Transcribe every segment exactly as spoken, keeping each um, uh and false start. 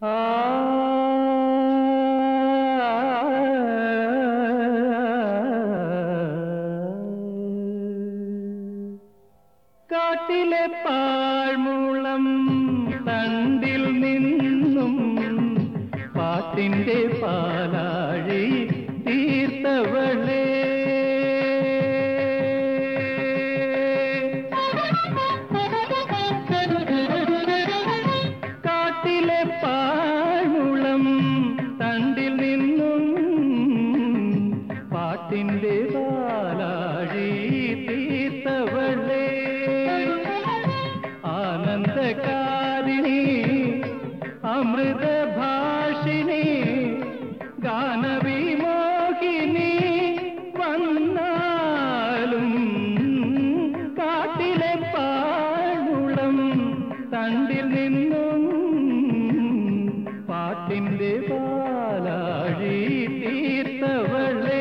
കാട്ടിലെ പാഴ്മൂളം തണ്ടിൽ നിന്നും പാട്ടിന്റെ പാലാഴി തീർത്തവളേ, കാട്ടിലെ പാഴ്മൂളം തണ്ടിൽ നിന്നും പാട്ടിന്റെ പാലാഴി തീർത്തവളേ, ആനന്ദകാരിണി അമൃതഭാഷിണി ഗാനവിമോഹിനി വന്നാലും കാട്ടിലെ പാഴ്മൂളം തണ്ടിൽ നിന്നും പാട്ടിന്റെ പാലാഴി തീർത്തവളേ.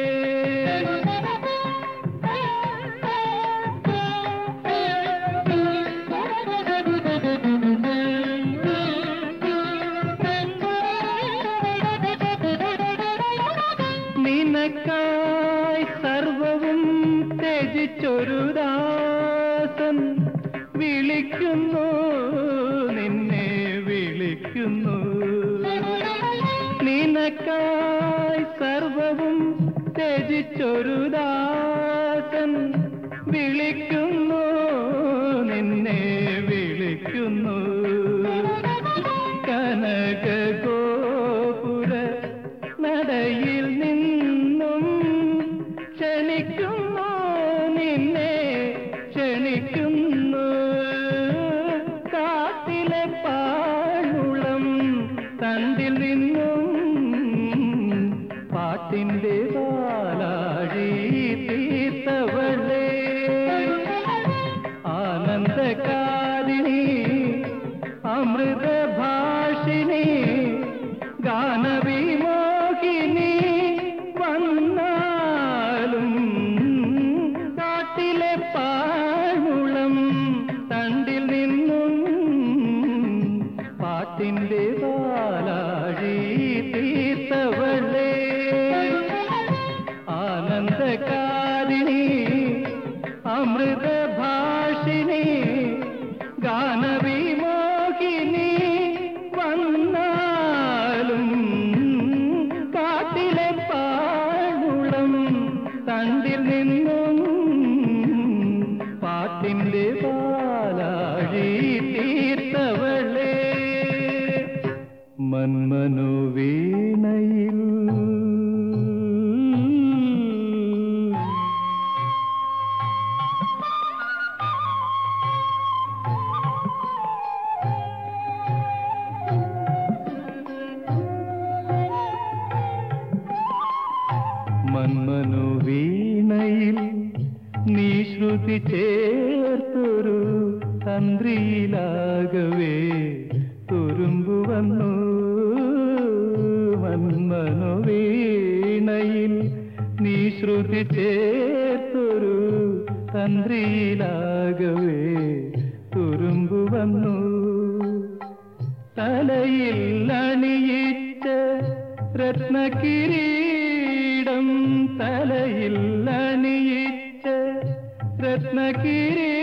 നിനക്കായി സർവവും ത്യജിച്ചൊരു ദാസൻ വിളിക്കുന്നു, നിന്നെ വിളിക്കുന്നു. നിനക്കായി സർവവും ത്യജിച്ചൊരു ദാസൻ വിളിക്കുന്നു, നിന്നെ വിളിക്കുന്നു. കനകഗോപുര നടയിൽ നിന്നും ക്ഷണിക്കുന്നു, നിന്നെ ക്ഷണിക്കുന്നു. കാട്ടിലെ പാഴ്മൂളം തണ്ടിൽ നിന്നും പാട്ടിന്റെ പാലാഴി തീർത്തവളേ, ആനന്ദകാരിണി അമൃതഭാഷിണി ഗാനവിമോഹിനി വന്നാലും കാട്ടിലെ പാഴ്മൂളം തണ്ടിൽ നിന്നും പാട്ടിന്റെ പാലാഴി തീർത്തവളേ, ആനന്ദകാരിണി അമൃതഭാഷിണി ഗാനവിമോഹിനി വന്നാലും കാട്ടിലെ പാഴ്മൂളം തണ്ടിൽ നിന്നും പാട്ടിന്റെ പാലാഴി തീർത്തവളേ. മന്മനോവീണയിൽ മന്മനോവീണയിൽ നീ ശ്രുതി ചേർത്തൊരു തന്ത്രിയിലാകവേ തുരുമ്പു വന്നു. മന്മനോവീണയിൽ നീ ശ്രുതി ചേർത്തൊരു തന്ത്രിയിലാകവേ തുരുമ്പു വന്നു. തലയിൽ അണിയിച്ച രത്നകിരീടം, തലയിൽ അണിയിച്ച രത്നകിരീടം